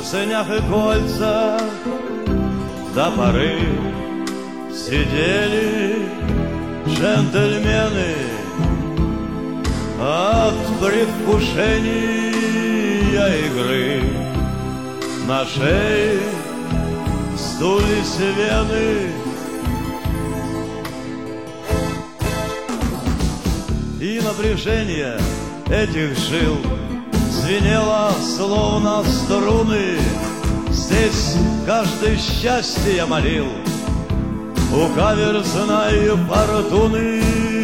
сынях и кольцах до поры сидели джентльмены от предвкушения игры. На шее сдулись вены, и напряжение этих жил звенело, словно струны. Здесь каждое счастье я молил у каверзной фортуны.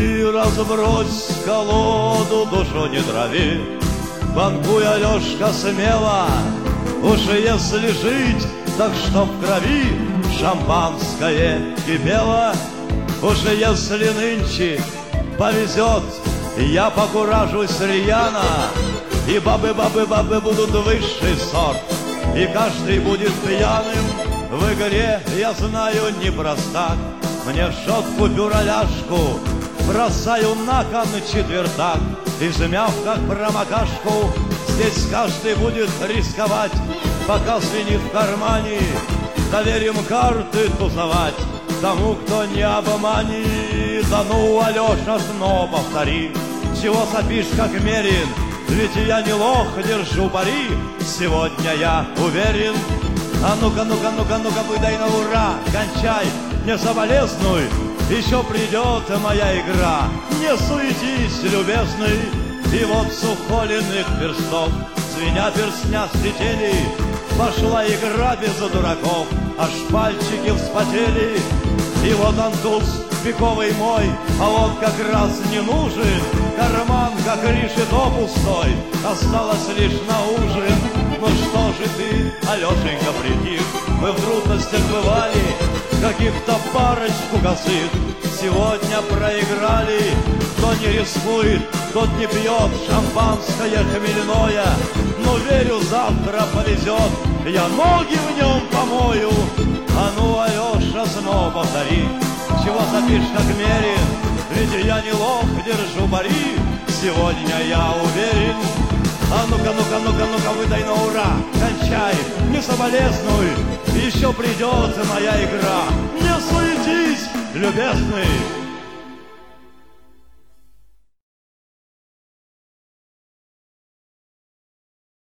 Разбрось колоду, душу не трави, банкуй, Алешка, смело. Уж если жить, так что в крови шампанское кипело. Уж если нынче повезет, я покуражусь рьяно, и бабы будут высший сорт, и каждый будет пьяным в игре, я знаю, не простак. Мне щетку дюраляшку бросаю на кон четвертак, и змяв как промокашку, здесь каждый будет рисковать, пока звенит в кармане. Доверим карты тусовать тому, кто не обманет. Да ну, Алеша, снова повтори, чего сопишь, как мерин, ведь я не лох, держу пари, сегодня я уверен. А ну-ка, ну-ка, ну-ка, ну-ка, выдай на ура, кончай, не соболезнуй, еще придет моя игра. Не суетись, любезный, и вот с ухоленных перстов, звеня перстня слетели, пошла игра без дураков, аж пальчики вспотели. И вот он туз пиковый мой, а он как раз не нужен. Карман, как решето, пустой, осталось лишь на ужин. Ну что же ты, Алешенька, притих? Мы в трудностях бывали, каких-то парочку косых сегодня проиграли. Кто не рискует, тот не пьет шампанское хмельное, но верю, завтра повезет, я ноги в нем помою. А ну, Алеша, снова повтори, чего сопишь, как мерин, ведь я не лох, держу пари, сегодня я уверен. А ну-ка, ну-ка, ну-ка, ну-ка, выдай на ура, кончай, не соболезнуй, еще придет моя игра. Не суетись, любезный,